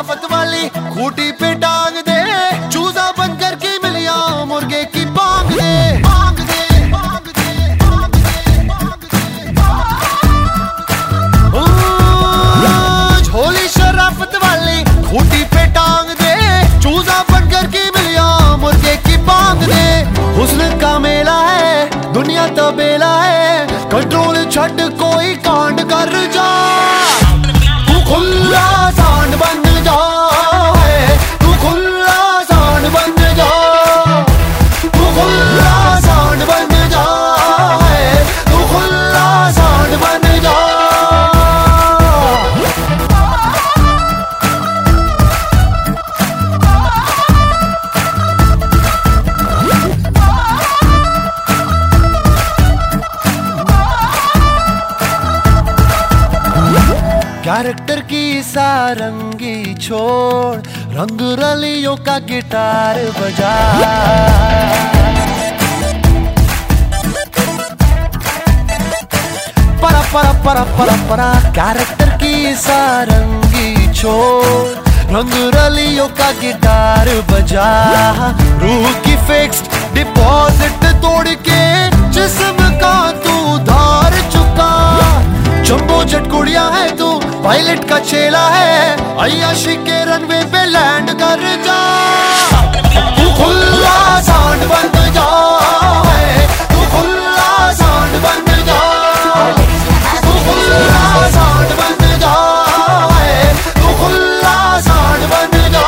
शराफत वाली खूटी पे टांग दे, चूजा बन करके मिलिया मुर्गे की बांग दे, बांग दे, बांग दे, बांग दे, बांग दे। झोली शराफत वाली खूटी पे टांग दे, चूजा बन करके मिलिया मुर्गे की बांग दे। हुस्न का मेला है दुनिया तबेला है, कंट्रोल छट कोई कांड कर जा, तू खुला सांड बन जा, तू खुला सांड बन जा, तू खुला सांड बन जा, तू खुला सांड बन जा। कैरेक्टर की सारंगी छोड़, रंग रलियों का गिटार बजा, परा परा परा परा परा। कैरेक्टर की सारंगी छोड़, रंग रलियों का गिटार बजा, रूह की फिक्स्ड डिपॉजिट तोड़ के जिस्म का तू धार चुका। जंबो जेट कुड़िया है तू, पायलट का चेला है, अय्याशी के रनवे पे लैंड कर जा, तू खुला सांड बन जा, तू खुला सांड बन जा, तू खुला सांड बन जा, तू खुला सांड बन जा।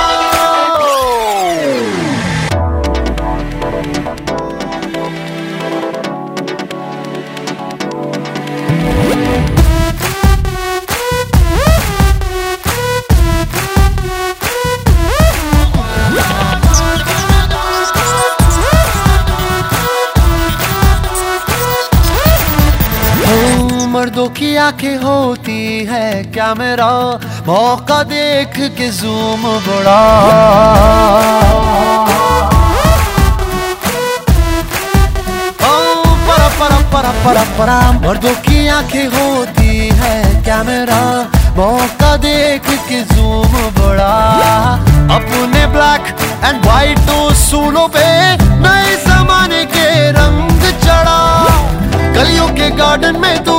मर्दों की आंखें होती है कैमरा, मौका देख के जूम बढ़ा, परा परा परा परा परा। मर्दों की आंखें होती है कैमरा, मौका देख के जूम बढ़ा, अपने ब्लैक एंड व्हाइट सूलों पे नए जमाने के रंग चढ़ा। गलियों के गार्डन में तो